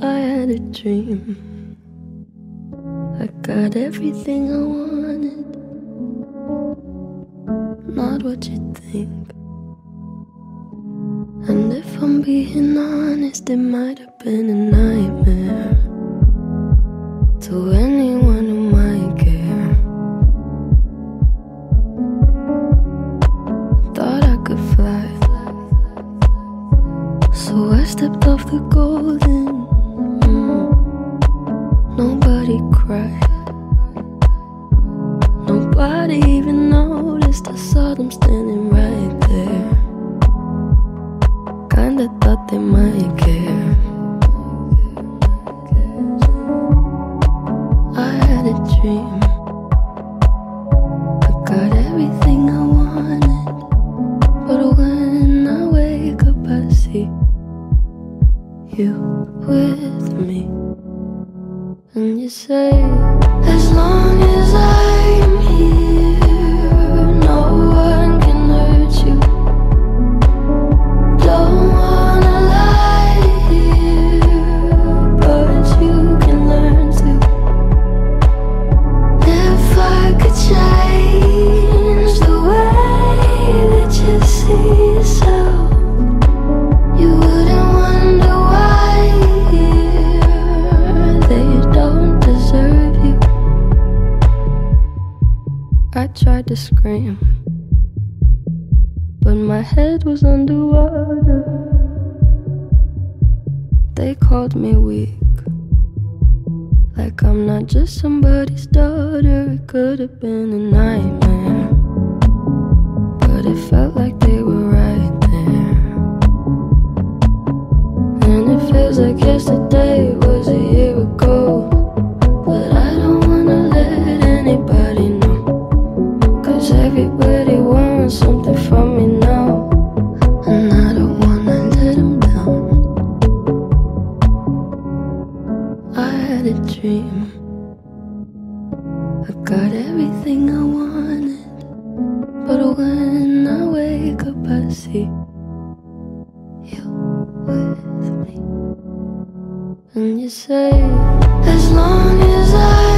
I had a dream. I got everything I wanted, not what you think. And if I'm being honest, it might have been a nightmare to anyone who might care. Thought I could fly, so I stepped off the golden. Nobody cried, nobody even noticed. I saw them standing right there. Kinda thought they might care. I had a dream. I got everything I wanted, but when I wake up I see you with me. And you say, as long as I'm here, no one can hurt you. Don't wanna lie here, but you can learn to. If I could change the way that you see yourself, you wouldn't wonder why they don't deserve you. I tried to scream, but my head was underwater. They called me weak, like I'm not just somebody's daughter. It could have been a nightmare, but it felt like they were right there. And it feels like yesterday was a year ago, but I don't wanna let anybody know, 'cause everybody wants something from me now, and I don't wanna let them down. I had a dream. I got everything I wanted, but when I wake up I see you with me. And you say, as long as I